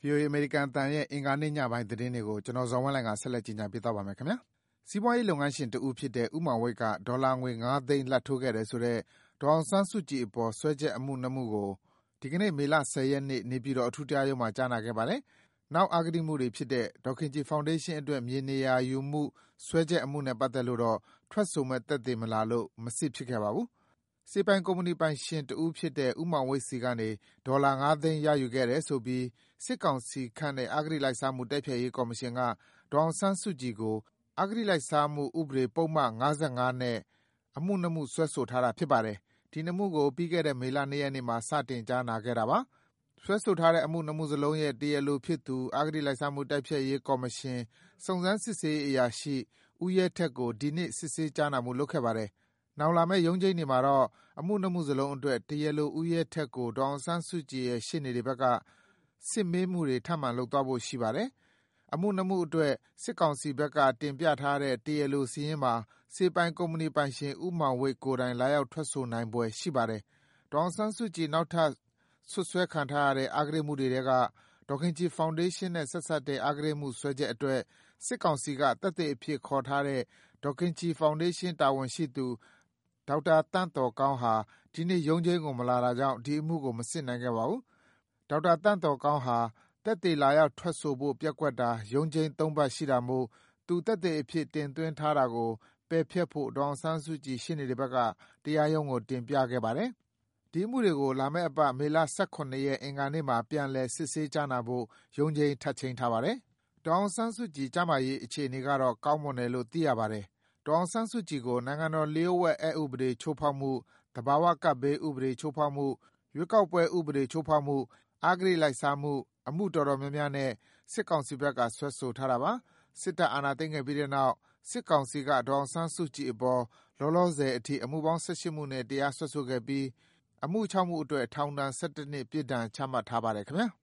VOA အမေရိကန်အသံရဲ့အင်္ဂါနေ့ညပိုင်းသတင်းတွေကိုကျွန်တော်ဇော်ဝင်းလှိုင်ကဆက်လက်ကြီးညာပေးသွားပါမယ်ခင်ဗျာ။စီးပွားရေးလုပ်ငန်းရှင်တဦးဖြစ်တဲ့ဦးမောင်ဝိတ်ကဒေါ်လာငွေ9သိန်းလှတ်ထိုးခဲ့တယ်ဆိုတဲ့ဒေါ်အောင်ဆန်းစုကြည်အပေါ်စွဲချက်အမှု2မှုကိုဒီကနေ့မေလ10ရက်နေ့နေပြည်တော်အထူးတရားရုံးမှာကြားနာခဲ့ပါတယ်။နောက်အဂတိမှုတွေဖြစ်တဲ့ဒေါ်ခင်ကြည်ဖောင်ဒေးရှင်းအတွက်မြေနေရာယူမှုစွဲချက်အမှုနဲ့ပတ်သက်လို့တော့ထွက်ဆိုမဲ့သက်သေမလာလို့မစစ်ဖြစ်ခဲ့ပါဘူး။စေပိုင်ကုမ္ပဏီပိုင်ရှင်တဦးဖြစ်တဲ့ဦးမောင်ဝိတ်စီကနေဒေါ်လာ9သိန်းရယူခဲ့တယ်ဆိုပြီးစစ်ကောင်စီခန့်တဲ့အဂတိလိုက်စားမှုတိုက်ဖျက်ရေးကော်မရှင်ကဒေါ်အောင်ဆန်းစုကြည်ကိုအဂတိလိုက်စားမှုဥပဒေပုဒ်မ55နဲ့အမှု2မှုစွဲဆိုထားတာဖြစ်ပါတယ်။ဒီ2မှုကိုပြီးခဲ့တဲ့မေလ2ရက်နေ့မှာစတင်ကြားနာခဲ့တာပါ။စွဲဆိုထားတဲ့အမှု2မှုစလုံးရဲ့တရားလိုဖြစ်သူအဂတိလိုက်စားမှုတိုက်ဖျက်ရေးကော်မရှင်စုံစမ်းစစ်ဆေးရေးအရာရှိဦးရဲထက်ကိုဒီနေ့စစ်ဆေးကြားနာမှုလုပ်ခဲ့ပါတယ်။နောက်လာမယ့်ရုံးချိန်းတွေမှာတော့အမှု2မှုစလုံးအတွက်တရားလိုဦးရဲထက်ကိုဒေါ်အောင်ဆန်းစုကြည်ရဲ့ရှေ့နေတွေဘက်ကစစ်မေးမှုတွေထပ်မံလုပ်သွားဖို့ရှိပါတယ်။အမှု2မှုအတွက်စစ်ကောင်စီဘက်ကတင်ပြထားတဲ့တရားလိုစာရင်းမှာစေပိုင်ကုမ္ပဏီပိုင်ရှင်ဦးမောင်ဝိတ်ကိုယ်တိုင်လာရောက်ထွက်ဆိုနိုင်ပွဲရှိပါတယ်။ဒေါ်အောင်ဆန်းစုကြည်နောက်ထပ်စွပ်စွဲခံထားရတဲ့အဂတိမှုတွေထဲကဒေါ်ခင်ကြည်ဖောင်ဒေးရှင်းနဲ့ဆက်စပ်တဲ့အဂတိမှုစွဲချက်အတွက်စစ်ကောင်စီကသက်သေအဖြစ်ခေါ်ထားတဲ့ဒေါ်ခင်ကြည်ဖောင်ဒေးရှင်းတာဝန်ရှိသူဒေါက်တာတန့်သော်ကောင်းဟာဒီနေ့ရုံးချိန်းကိုမလာတာကြောင့်ဒီအမှုကိုမစစ်နိုင်ခဲ့ပါဘူး။ဒေါက်တာတန့်သော်ကောင်းဟာသက်သေလာရောက်ထွက်ဆိုဖို့ပျက်ကွက်တာရုံးချိန်း3ပတ်ရှိတာမို့သူသက်သေအဖြစ်တင်သွင်းထားတာကိုပယ်ဖျက်ဖို့ဒေါ်အောင်ဆန်းစုကြည်ရှေ့နေတွေဘက်ကတရားရုံးကိုတင်ပြခဲ့ပါတယ်။ဒီအမှုတွေကိုလာမယ့်အပတ်မေလ18ရက်အင်္ဂါနေ့မှာပြန်လည်စစ်ဆေးကြားနာဖို့ရုံးချိန်းထပ်ချိန်းထားပါတယ်။ဒေါ်အောင်ဆန်းစုကြည်ကျန်းမာရေးအခြေအနေကတော့ကောင်းမွန်တယ်လို့သိရပါတယ်။ဒေါ်အောင်ဆန်းစုကြည်ကိုနိုင်ငံတော်လျှို့ဝှက်အက်ဥပဒေချိုးဖောက်မှု၊သဘာဝကပ်ဘေးဥပဒေချိုးဖောက်မှု၊ရွေးကောက်ပွဲဥပဒေချိုးဖောက်မှု၊အဂတိလိုက်စားမှုအမှုတော်တော်များများနဲ့စစ်ကောင်စီဘက်ကစွဲဆိုထားတာပါ။စစ်တပ်အာဏာသိမ်းခဲ့ပြီးတဲ့နောက်စစ်ကောင်စီကဒေါ်အောင်ဆန်းစုကြည်အပေါ်လောလောဆယ်အထိအမှုပေါင်း18မှုနဲ့တရားစွဲဆိုခဲ့ပြီးအမှု6မှုအတွက်ထောင်ဒဏ်17နှစ်ပြစ်ဒဏ်ချမှတ်ထားပါတယ်ခင်ဗျာ။